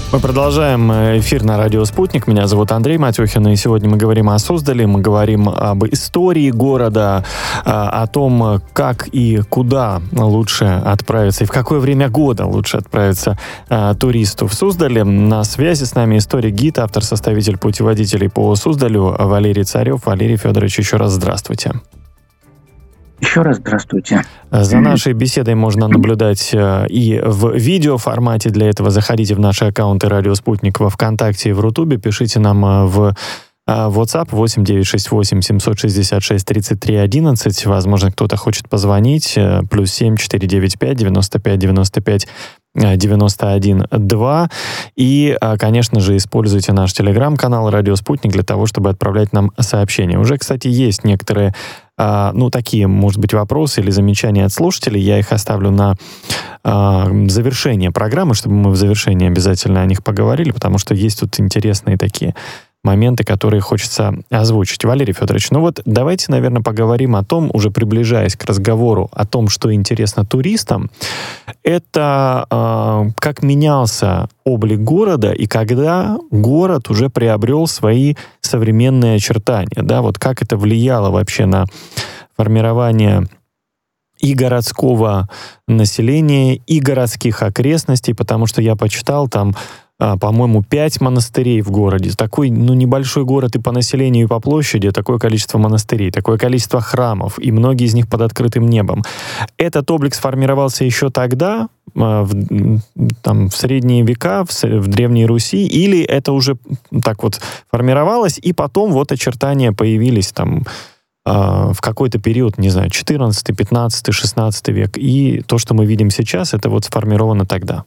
Мы продолжаем эфир на радио «Спутник». Меня зовут Андрей Матюхин, и сегодня мы говорим о Суздале, мы говорим об истории города, о том, как и куда лучше отправиться, и в какое время года лучше отправиться туристу в Суздале. На связи с нами историк-гид, автор-составитель путеводителей по Суздалю Валерий Царев. Валерий Федорович, еще раз здравствуйте. Еще раз здравствуйте. За нашей беседой можно наблюдать и в видеоформате. Для этого заходите в наши аккаунты «Радио Спутник» во ВКонтакте и в Рутубе. Пишите нам в WhatsApp 8968 766 33 11. Возможно, кто-то хочет позвонить. +7 495 95 95 91 2. И, конечно же, используйте наш телеграм-канал «Радио Спутник» для того, чтобы отправлять нам сообщения. Уже, кстати, есть некоторые такие, может быть, вопросы или замечания от слушателей. Я их оставлю на завершение программы, чтобы мы в завершении обязательно о них поговорили, потому что есть тут интересные такие моменты, которые хочется озвучить. Валерий Федорович, давайте, наверное, поговорим о том, уже приближаясь к разговору о том, что интересно туристам. Это как менялся облик города и когда город уже приобрел свои современные очертания. Да? Как это влияло вообще на формирование и городского населения, и городских окрестностей, потому что я почитал там, по-моему, 5 монастырей в городе. Такой, небольшой город и по населению, и по площади, такое количество монастырей, такое количество храмов, и многие из них под открытым небом. Этот облик сформировался еще тогда, в средние века, в Древней Руси, или это уже так формировалось, и потом очертания появились там в какой-то период, не знаю, 14, 15, 16 век, и то, что мы видим сейчас, это сформировано тогда.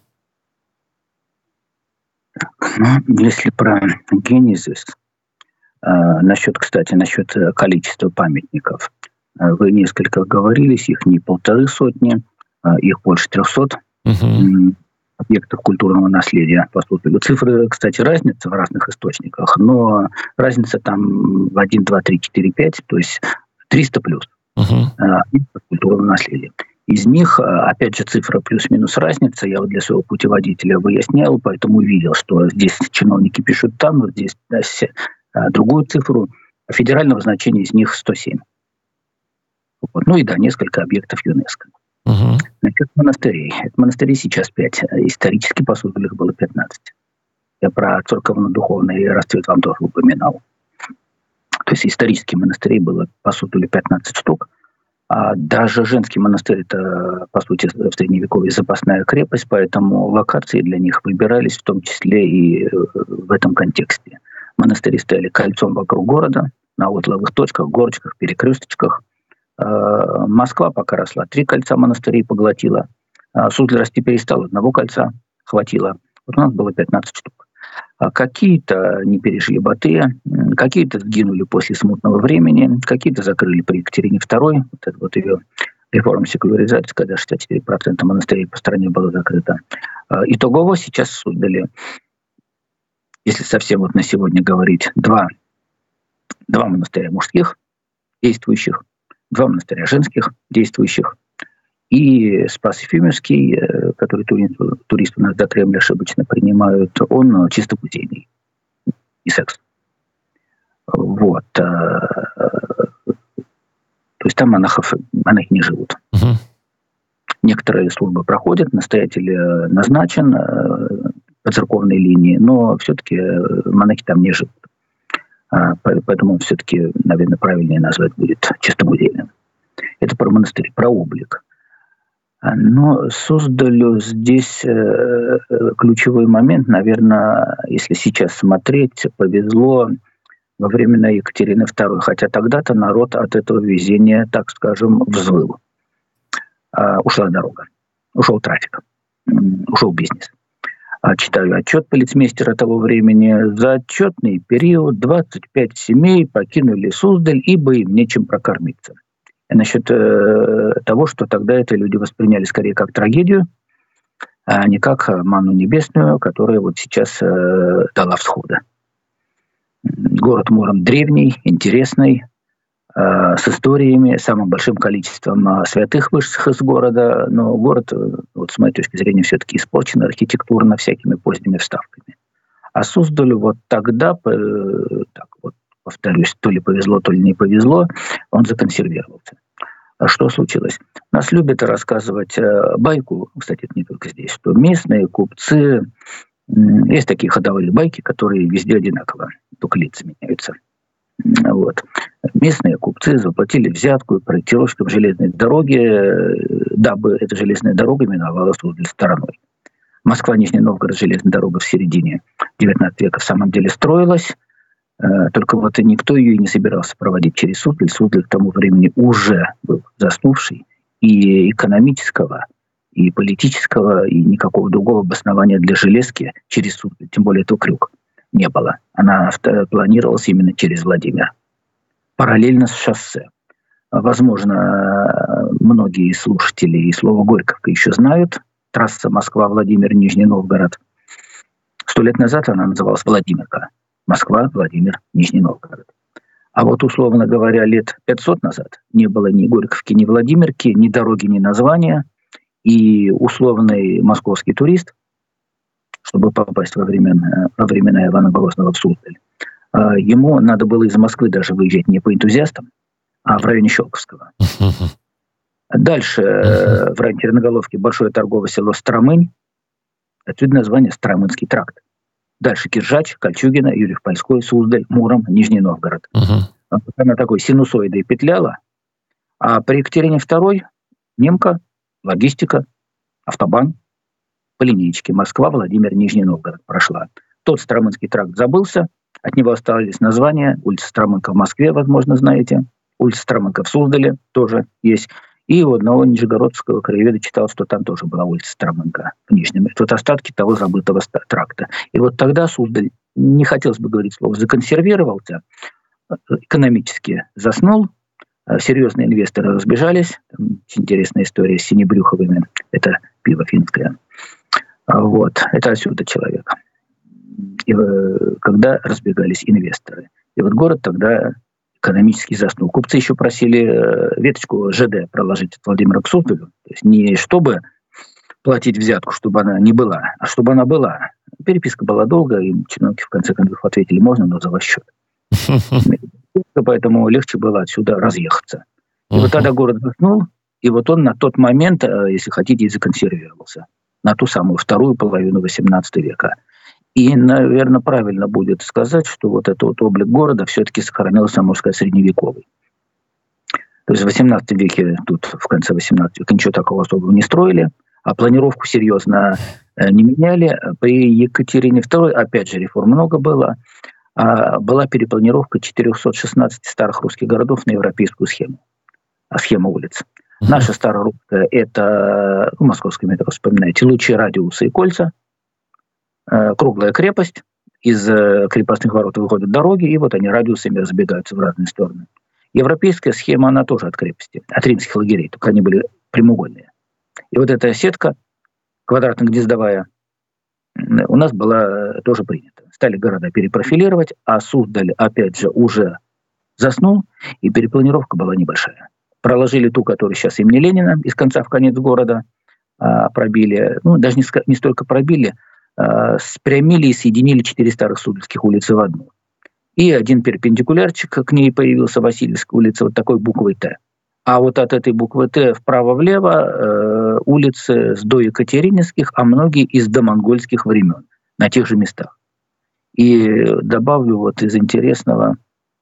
Если про генезис, насчет количества памятников, вы несколько говорились, их не 150, их больше 300 объектов культурного наследия. Цифры, кстати, разница в разных источниках, но разница там в 1, 2, 3, 4, 5, то есть 300 плюс объектов культурного наследия. Из них, опять же, цифра плюс-минус разница. Я для своего путеводителя выяснял, поэтому увидел, что здесь чиновники пишут там, здесь другую цифру. Федерального значения из них 107. Несколько объектов ЮНЕСКО. Насчет монастырей. Монастырей сейчас 5. Исторически, по сути, их было 15. Я про церковно-духовный расцвет вам тоже упоминал. То есть исторических монастырей было, по сути, 15 штук. А даже женский монастырь — это, по сути, в Средневековье запасная крепость, поэтому локации для них выбирались, в том числе и в этом контексте. Монастыри стояли кольцом вокруг города, на узловых точках, горочках, перекресточках. Москва пока росла, 3 кольца монастырей поглотила. Суздаль расти перестал, 1 кольца хватило. У нас было 15 штук. Какие-то не пережили баты, какие-то сгинули после смутного времени, какие-то закрыли при Екатерине II. Это ее реформа секуляризации, когда 64% монастырей по стране было закрыто. Итогово сейчас в Суздале, если совсем на сегодня говорить, 2 монастыря мужских действующих, 2 монастыря женских действующих, и Спас-Ефимовский, который туристы у нас до Кремля ошибочно принимают, он чисто музейный и секс. То есть там монахи не живут. Некоторые службы проходят, настоятель назначен по церковной линии, но все-таки монахи там не живут. Поэтому все-таки, наверное, правильнее назвать будет чисто музейным. Это про монастырь, про облик. Но Суздалю здесь ключевой момент, наверное, если сейчас смотреть, повезло во времена Екатерины II, хотя тогда-то народ от этого везения, так скажем, взвыл. Ушла дорога, ушел трафик, ушел бизнес. Читаю отчет полицмейстера того времени. За отчетный период 25 семей покинули Суздаль, ибо им нечем прокормиться. Насчет того, что тогда это люди восприняли скорее как трагедию, а не как манну небесную, которая сейчас дала всхода. Город Муром древний, интересный, с историями, самым большим количеством святых вышедших из города. Но город, вот с моей точки зрения, все-таки испорчен архитектурно всякими поздними вставками. А Суздалю вот тогда, так вот повторюсь, то ли повезло, то ли не повезло, он законсервировался. А что случилось? Нас любят рассказывать байку, кстати, это не только здесь, что местные купцы, есть такие ходовые байки, которые везде одинаково, только лица меняются. Вот. Местные купцы заплатили взятку проектировщикам железной дороги, дабы эта железная дорога миновала Суздаль стороной. Москва-Нижний Новгород железная дорога в середине XIX века в самом деле строилась, только вот и никто ее и не собирался проводить через Суздаль. Суздаль к тому времени уже был заснувший, и экономического, и политического, и никакого другого обоснования для железки через Суздаль, тем более это крюк, не было. Она планировалась именно через Владимир, параллельно с шоссе. Возможно, многие слушатели и слово «Горьковка» еще знают. Трасса Москва-Владимир, Нижний Новгород. 100 лет назад она называлась Владимирка. Москва, Владимир, Нижний Новгород. А вот, условно говоря, лет 500 назад не было ни Горьковки, ни Владимирки, ни дороги, ни названия. И условный московский турист, чтобы попасть во времена Ивана Грозного в Суздаль, ему надо было из Москвы даже выезжать не по энтузиастам, а в районе Щелковского. Дальше в районе Черноголовки большое торговое село Стромынь. Отсюда название Стромынский тракт. Дальше Киржач, Кольчугино, Юрьев-Польской, Суздаль, Муром, Нижний Новгород. Она такой синусоидой петляла. А при Екатерине II немка, логистика, автобан по линейке. Москва, Владимир, Нижний Новгород прошла. Тот Стромынский тракт забылся. От него остались названия. Улица Стромынка в Москве, возможно, знаете. Улица Стромынка в Суздале тоже есть. И у одного нижегородского краеведа читал, что там тоже была улица Стромынка в Нижнем. Тут остатки того забытого тракта. И вот тогда Суздаль, не хотелось бы говорить слово, законсервировался, экономически заснул, серьезные инвесторы разбежались. Там интересная история с Синебрюховыми. Это пиво финское. Вот. Это отсюда человек. И когда разбегались инвесторы. И вот город тогда экономически заснул. Купцы еще просили веточку ЖД проложить от Владимира к Суздалю. То есть не чтобы платить взятку, чтобы она не была, а чтобы она была. Переписка была долгая, и чиновники в конце концов ответили, можно, но за ваш счет. Поэтому легче было отсюда разъехаться. И вот тогда город заснул, и вот он на тот момент, если хотите, и законсервировался. На ту самую вторую половину XVIII века. И, наверное, правильно будет сказать, что вот этот вот облик города все-таки сохранился, можно сказать, средневековый. То есть в XVIII веке, тут в конце XVIII века ничего такого особого не строили, а планировку серьезно не меняли. При Екатерине II, опять же, реформ много было, была перепланировка 416 старых русских городов на европейскую схему. Схема улиц. Наша старорусская – это, московское метро, вспоминаете, лучи, радиусы и кольца. Круглая крепость, из крепостных ворот выходят дороги, и вот они радиусами разбегаются в разные стороны. Европейская схема, она тоже от крепости, от римских лагерей, только они были прямоугольные. И вот эта сетка квадратно-гнездовая у нас была тоже принята. Стали города перепрофилировать, а Суздаль, опять же, уже заснул, и перепланировка была небольшая. Проложили ту, которая сейчас имени Ленина, из конца в конец города пробили, даже не столько пробили, спрямили и соединили 4 старых суздальских улицы в одну. И один перпендикулярчик к ней появился, Васильевская улица, вот такой буквой «Т». А вот от этой буквы «Т» вправо-влево улицы с доекатерининских, а многие из домонгольских времен на тех же местах. И добавлю вот из интересного,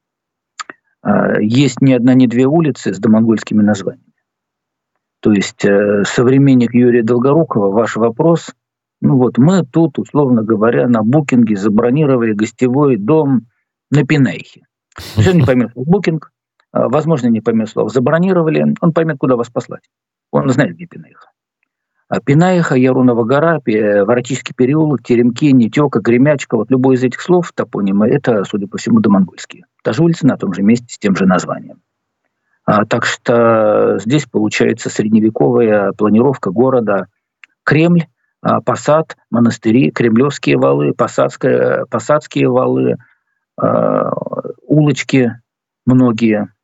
есть ни одна, ни две улицы с домонгольскими названиями. То есть современник Юрия Долгорукова, ваш вопрос, мы тут, условно говоря, на букинге забронировали гостевой дом на Пинейхе. То есть он не поймет слово «букинг», возможно, не поймет слово «забронировали», он поймет, куда вас послать. Он знает, где Пинейха. Пинейха, Ярунова гора, Воротический переулок, Теремки, Нетёка, Гремячка, вот любой из этих слов, топонимы, это, судя по всему, домонгольские. Та же улица на том же месте с тем же названием. Так что здесь получается средневековая планировка города. Кремль, Посад, монастыри, Кремлевские валы, Посадские валы, улочки многие,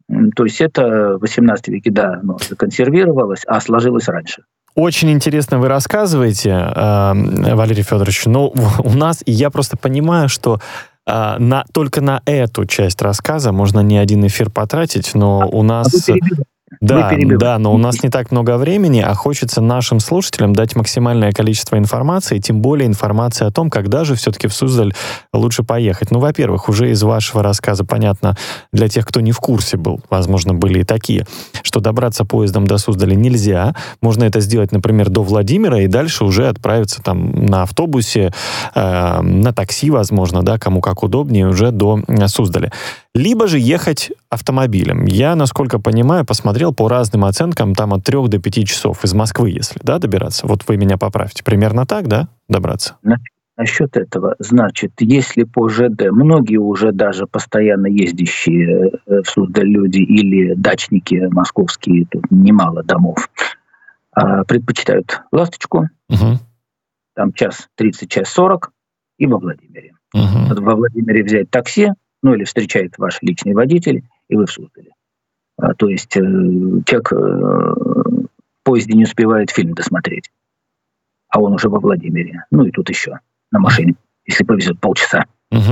То есть это в 18 веке, да, законсервировалось, а сложилось раньше. Очень интересно вы рассказываете, Валерий Федорович. Но у нас, и я просто понимаю, что только на эту часть рассказа можно не один эфир потратить, но у нас... Да, но у нас не так много времени, а хочется нашим слушателям дать максимальное количество информации, тем более информации о том, когда же все-таки в Суздаль лучше поехать. Ну, во-первых, уже из вашего рассказа понятно, для тех, кто не в курсе был, возможно, были и такие, что добраться поездом до Суздаля нельзя. Можно это сделать, например, до Владимира и дальше уже отправиться там на автобусе, на такси, возможно, да, кому как удобнее, уже до Суздаля. Либо же ехать автомобилем. Я, насколько понимаю, посмотрел по разным оценкам, там от 3 до 5 часов из Москвы, если, да, добираться. Вот вы меня поправьте. Примерно так, да, добраться? Насчет этого, значит, если по ЖД, многие уже даже постоянно ездящие в Суздаль люди или дачники московские, тут немало домов, предпочитают «Ласточку», там час 30, час 40, и во Владимире. Во Владимире взять такси, или встречает ваш личный водитель, и вы в Суздале. То есть человек в поезде не успевает фильм досмотреть, а он уже во Владимире. И тут еще на машине, если повезет, полчаса.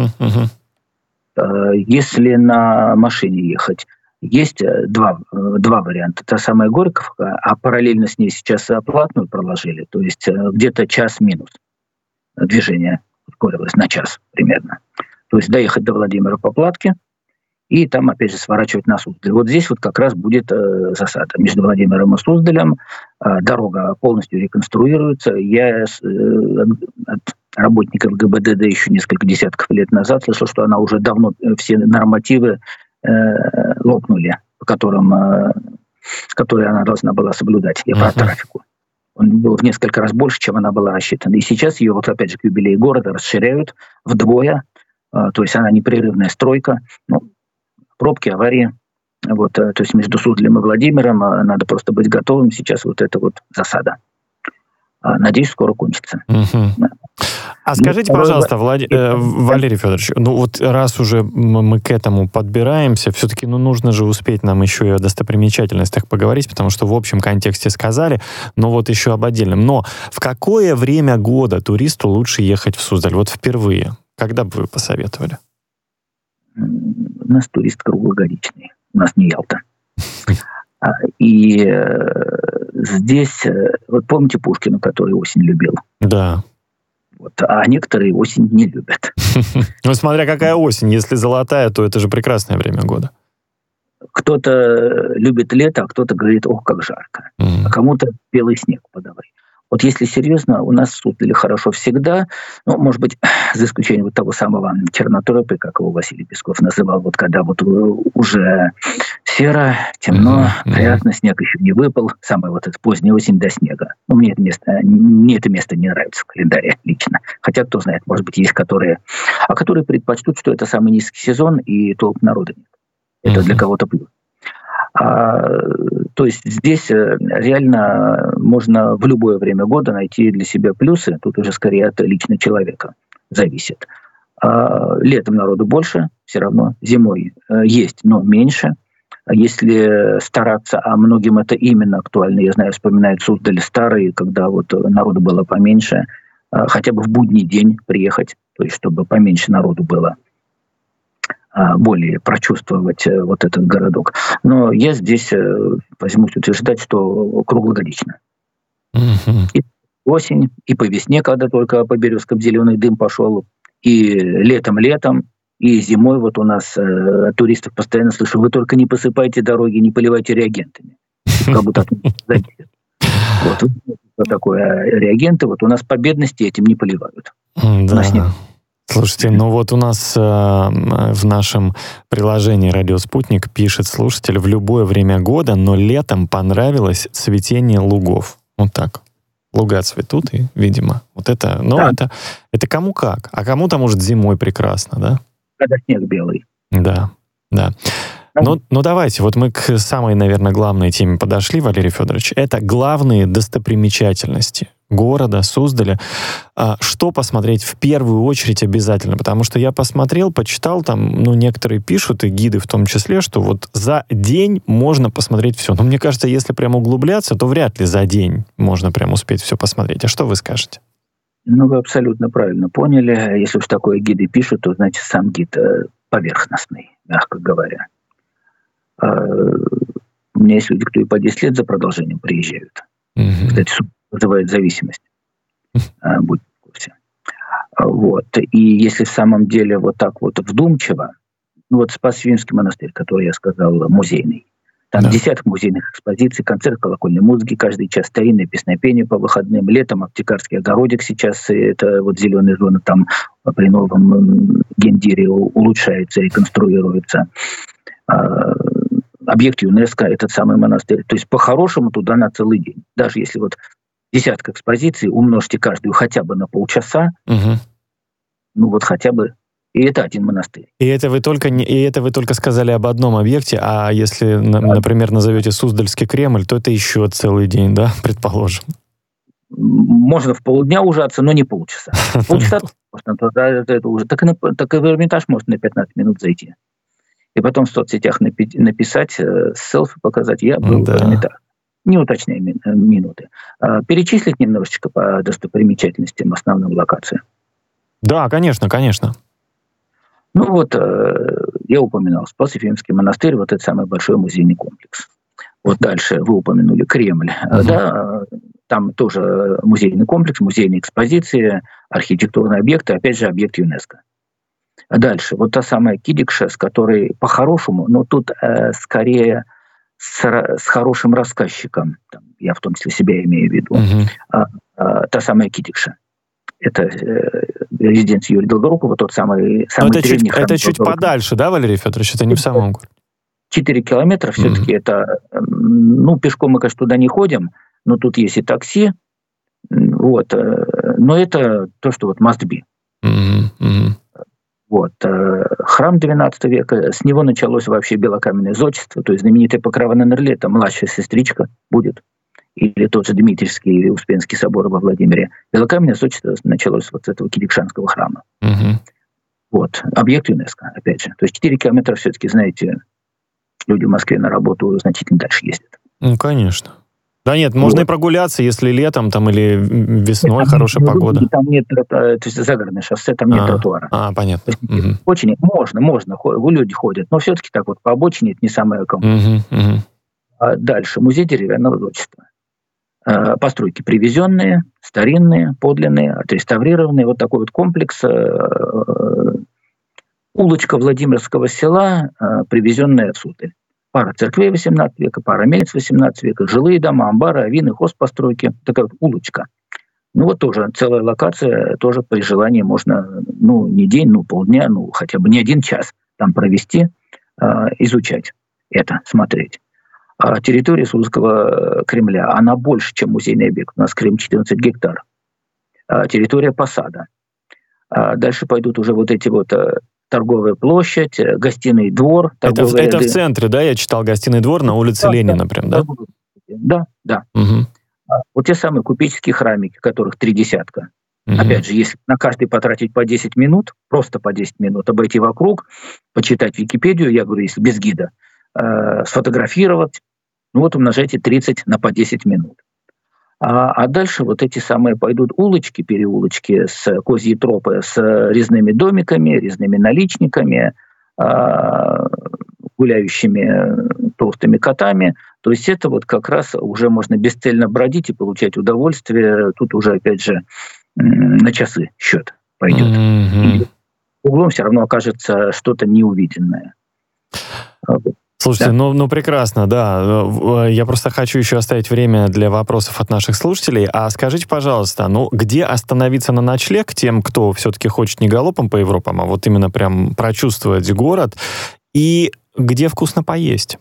Если на машине ехать, есть два варианта. Та самая Горьковка, а параллельно с ней сейчас платную проложили, то есть где-то час минус движение ускорилось на час примерно. То есть доехать до Владимира по Платке и там, опять же, сворачивать на Суздаль. Вот здесь вот как раз будет засада. Между Владимиром и Суздалем дорога полностью реконструируется. Я от работников ГИБДД еще несколько десятков лет назад слышал, что она уже давно все нормативы лопнули, которые она должна была соблюдать. Я про трафику. Он был в несколько раз больше, чем она была рассчитана. И сейчас ее, вот опять же, к юбилею города расширяют вдвое. То есть она непрерывная стройка. Пробки, аварии. То есть между Суздалем и Владимиром надо просто быть готовым. Сейчас вот эта вот засада. Надеюсь, скоро кончится. А скажите, пожалуйста, Валерий Федорович, вот раз уже мы к этому подбираемся, все-таки нужно же успеть нам еще и о достопримечательностях поговорить, потому что в общем контексте сказали, но вот еще об отдельном. Но в какое время года туристу лучше ехать в Суздаль? Вот впервые. Когда бы вы посоветовали? У нас турист круглогодичный. У нас не Ялта. И здесь, вот помните Пушкина, который осень любил? Да. А некоторые осень не любят. Смотря какая осень. Если золотая, то это же прекрасное время года. Кто-то любит лето, а кто-то говорит, ох, как жарко. А кому-то белый снег подавай. Вот если серьезно, у нас в Суздале хорошо всегда, может быть, за исключением вот того самого чернотропия, как его Василий Песков называл, вот когда вот уже серо, темно, приятно, снег еще не выпал, самая вот эта поздняя осень до снега. Мне это место не нравится в календаре лично. Хотя, кто знает, может быть, есть которые предпочтут, что это самый низкий сезон и толк народа нет. Это для кого-то плюс. То есть здесь реально можно в любое время года найти для себя плюсы. Тут уже скорее от личного человека зависит. Летом народу больше, все равно. Зимой есть, но меньше. Если стараться, а многим это именно актуально, я знаю, вспоминают Суздаль старый, когда вот народу было поменьше, хотя бы в будний день приехать, то есть чтобы поменьше народу было, более прочувствовать вот этот городок. Но я здесь возьмусь утверждать, что круглогодично. И осень, и по весне, когда только по Березкам зеленый дым пошел, и летом, и зимой вот у нас туристов постоянно слышу, вы только не посыпайте дороги, не поливайте реагентами. Как будто вот что такое реагенты. Вот у нас по бедности этим не поливают. Да. Слушайте, вот у нас в нашем приложении «Радио Спутник» пишет слушатель: в любое время года, но летом понравилось цветение лугов. Вот так. Луга цветут, и, видимо, вот это... Это кому как. А кому-то, может, зимой прекрасно, да? Когда снег белый. Да. Ну, давайте, вот мы к самой, наверное, главной теме подошли, Валерий Федорович. Это главные достопримечательности города, Суздаля. Что посмотреть в первую очередь обязательно? Потому что я посмотрел, почитал, там, некоторые пишут, и гиды в том числе, что вот за день можно посмотреть все. Но мне кажется, если прям углубляться, то вряд ли за день можно прям успеть все посмотреть. А что вы скажете? Вы абсолютно правильно поняли. Если уж такое гиды пишут, то, значит, сам гид поверхностный, мягко говоря. У меня есть люди, кто и по 10 лет за продолжением приезжают. Кстати, суд вызывает зависимость. Будь в курсе. Вот. И если в самом деле вот так вот вдумчиво, Спас-Вифимский монастырь, который я сказал, музейный. Там десяток музейных экспозиций, концерт колокольной музыки, каждый час старинное песнопение по выходным, летом аптекарский огородик сейчас, это вот зеленая зона там при новом гендире улучшается, реконструируется. Объект ЮНЕСКО, этот самый монастырь. То есть по-хорошему туда на целый день. Даже если вот десятка экспозиций, умножьте каждую хотя бы на полчаса, хотя бы. И это один монастырь. И это вы только сказали об одном объекте, а если, например, назовете Суздальский Кремль, то это еще целый день, да, предположим? Можно в полдня ужаться, но не полчаса. Полчаса можно, это уже. Так и в Эрмитаж можно на 15 минут зайти. И потом в соцсетях написать, селфи показать, я был в Эрмитаже. Не уточняя минуты. Перечислить немножечко по достопримечательностям, основным локациям. Да, конечно. Я упоминал Спас-Вифимский монастырь, вот этот самый большой музейный комплекс. Вот дальше вы упомянули Кремль. Там тоже музейный комплекс, музейные экспозиции, архитектурные объекты, опять же, объект ЮНЕСКО. А дальше, вот та самая Кидикша, с которой по-хорошему, но тут скорее с хорошим рассказчиком, я в том числе себя имею в виду, та самая Кидикша. Это резиденция Юрия Долгорукова, тот самый древний храм. Это чуть подальше, да, Валерий Федорович? Это не в самом городе? 4 километра все-таки это... пешком мы, конечно, туда не ходим, но тут есть и такси. Но это то, что must be. Храм XII века, с него началось вообще белокаменное зодчество, то есть знаменитая Покрова на Нерле, это младшая сестричка будет, или тот же Дмитриевский или Успенский собор во Владимире. Белокаменное зодчество началось с этого Кидикшанского храма. Объект ЮНЕСКО, опять же. То есть 4 километра все-таки, знаете, люди в Москве на работу значительно дальше ездят. Конечно. Да нет, можно и прогуляться, если летом или весной хорошая погода. Там нет, то есть загородное шоссе, там нет тротуара. Понятно. Очень можно, люди ходят, но все-таки так по обочине это не самое комфортное. Дальше музей деревянного зодчества. Постройки привезенные, старинные, подлинные, отреставрированные. Вот такой комплекс. Улочка Владимирского села, привезенная в Суздаль. Пара церквей 18 века, пара мельниц 18 века, жилые дома, амбары, авины, хозпостройки. Такая улочка. Тоже целая локация, тоже при желании можно, не день, полдня, хотя бы не 1 час там провести, изучать это, смотреть. А территория Суздальского Кремля, она больше, чем музейный объект. У нас Крем 14 гектар. Территория посада. Дальше пойдут уже эти торговая площадь, гостиный двор. Это в центре, да? Я читал гостиный двор на улице Ленина прям, да? Да. Вот те самые купеческие храмики, которых 3 десятка. Опять же, если на каждый потратить по 10 минут, просто по 10 минут, обойти вокруг, почитать Википедию, я говорю, если без гида, сфотографировать, умножайте 30 на по 10 минут. А дальше эти самые пойдут улочки, переулочки, с козьи тропы, с резными домиками, резными наличниками, гуляющими толстыми котами. То есть это как раз уже можно бесцельно бродить и получать удовольствие. Тут уже, опять же, на часы счет пойдет. И углом все равно окажется что-то неувиденное. Слушайте, прекрасно, да. Я просто хочу еще оставить время для вопросов от наших слушателей. А скажите, пожалуйста, где остановиться на ночлег тем, кто все-таки хочет не галопом по Европам, а именно прям прочувствовать город, и где вкусно поесть?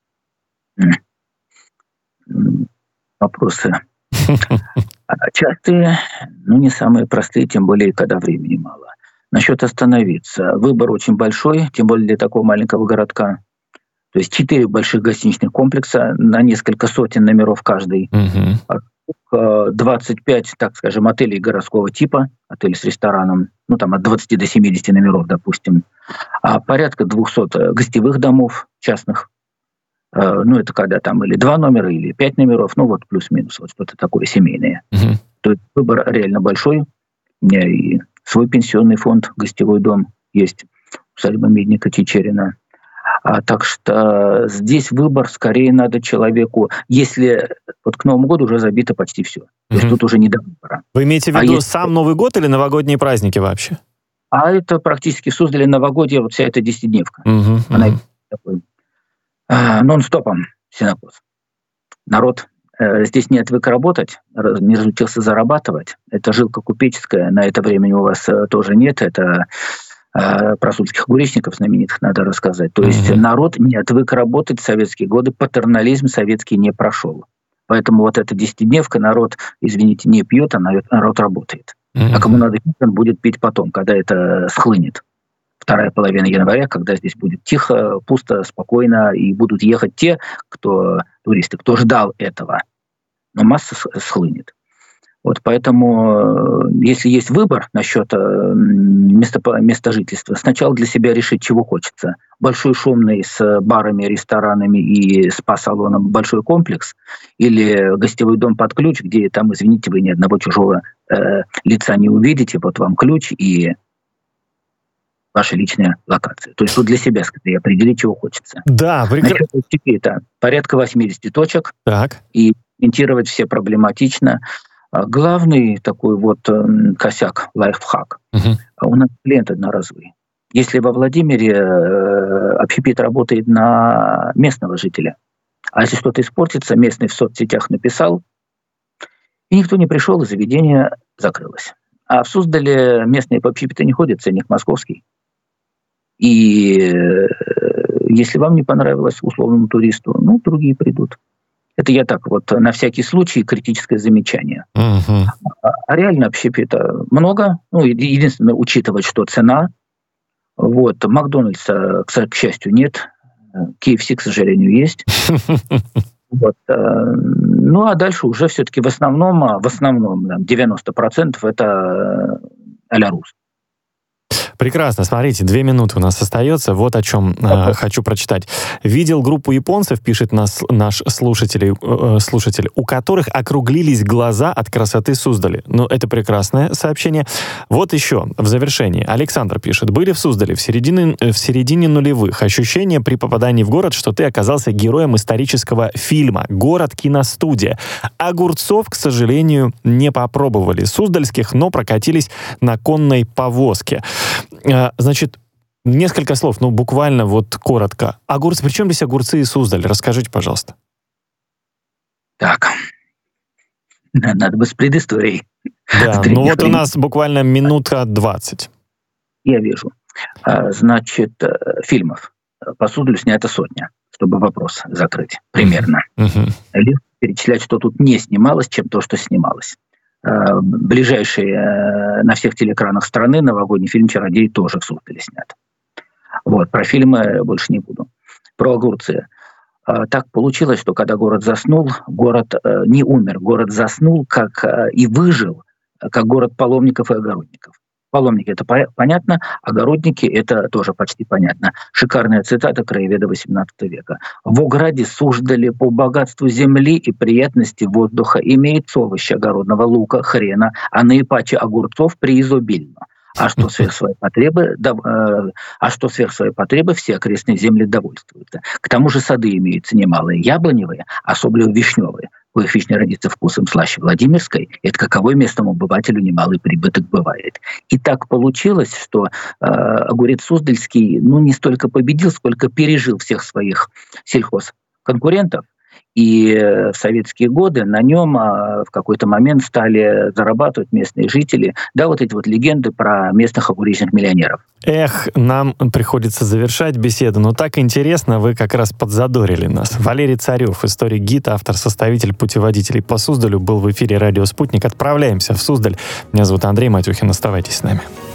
Вопросы частые, не самые простые, тем более, когда времени мало. Насчет остановиться. Выбор очень большой, тем более для такого маленького городка. То есть 4 больших гостиничных комплекса на несколько сотен номеров каждый. 25, так скажем, отелей городского типа, отели с рестораном, ну, там от 20 до 70 номеров, допустим, порядка 200 гостевых домов частных. Ну, это когда там или 2 номера, или 5 номеров, ну, вот плюс-минус, вот что-то такое семейное. То есть выбор реально большой. У меня и свой пенсионный фонд, гостевой дом есть, усадьба Медника Чичерина. Так что здесь выбор скорее надо человеку, если вот к Новому году уже забито почти все. То есть тут уже не до выбора. Вы имеете в виду сам Новый год или новогодние праздники вообще? А это практически в Суздале новогодие, вот вся эта 10-дневка. Она такой нон-стопом синокос. Народ здесь не отвык работать, не разучился зарабатывать. Это жилка купеческая, на это времени у вас тоже нет. Это про сульских огуречников знаменитых надо рассказать. То есть народ не отвык работать в советские годы, патернализм советский не прошел. Поэтому вот эта 10-дневка народ, извините, не пьет, а народ работает. А кому надо пить, он будет пить потом, когда это схлынет. Вторая половина января, когда здесь будет тихо, пусто, спокойно, и будут ехать те, туристы, кто ждал этого. Но масса схлынет. Вот поэтому, если есть выбор насчет места жительства, сначала для себя решить, чего хочется. Большой шумный с барами, ресторанами и спа-салоном большой комплекс, или гостевой дом под ключ, где там, извините, вы ни одного чужого лица не увидите, вот вам ключ и ваша личная локация. То есть тут для себя скорее определить, чего хочется. Да, насчет это порядка 80 точек, и комментировать все проблематично. Главный такой вот косяк, лайфхак. У нас клиент одноразовый. Если во Владимире общепит работает на местного жителя, а если что-то испортится, местный в соцсетях написал, и никто не пришел, и заведение закрылось. А в Суздале местные по общепиту не ходят, ценник московский. И если вам не понравилось условному туристу, ну, другие придут. Это я так вот на всякий случай критическое замечание. А реально общепита много. Ну, единственное, учитывать, что цена. Вот. Макдональдса, к счастью, нет. KFC, к сожалению, есть. Вот. Ну, а дальше уже все-таки в основном 90% это а-ля Рус. Прекрасно. Смотрите, 2 минуты у нас остается. Вот о чем хочу прочитать. Видел группу японцев, пишет наш слушатель, у которых округлились глаза от красоты Суздали. Ну, это прекрасное сообщение. Вот еще, в завершении. Александр пишет. Были в Суздале в середине нулевых. Ощущение при попадании в город, что ты оказался героем исторического фильма. Город-киностудия. Огурцов, к сожалению, не попробовали. Суздальских, но прокатились на конной повозке. Значит, несколько слов, ну, буквально вот коротко. Огурцы, при чем здесь огурцы и Суздаль? Расскажите, пожалуйста. Так, надо бы с предысторией. Да, ну вот у нас буквально минута 20. Я вижу. Значит, фильмов по Суздалю снято 100, чтобы вопрос закрыть, примерно. Легко перечислять, что тут не снималось, чем то, что снималось. Ближайший на всех телеэкранах страны новогодний фильм «Чародей» тоже в Суздале снят. Вот, про фильмы больше не буду. Про огурцы. Так получилось, что когда город заснул, город не умер, город заснул и выжил, как город паломников и огородников. Паломники — это понятно, огородники — это тоже почти понятно. Шикарная цитата краеведа XVIII века. «В ограде Суздале по богатству земли и приятности воздуха имеется овощи огородного лука, хрена, а наипаче огурцов преизобильно. А что сверх своей потребы все окрестные земли довольствуются. К тому же сады имеются немалые яблоневые, особенно вишневые. Коих вишня родится вкусом слаще Владимирской, это каковой местному обывателю немалый прибыток бывает». И так получилось, что огурец суздальский не столько победил, сколько пережил всех своих сельхозконкурентов. И в советские годы на нем в какой-то момент стали зарабатывать местные жители. Да, вот эти вот легенды про местных огуречных миллионеров. Эх, нам приходится завершать беседу, но так интересно, вы как раз подзадорили нас. Валерий Царев, историк-гид, автор-составитель путеводителей по Суздалю, был в эфире «Радио Спутник». Отправляемся в Суздаль. Меня зовут Андрей Матюхин. Оставайтесь с нами.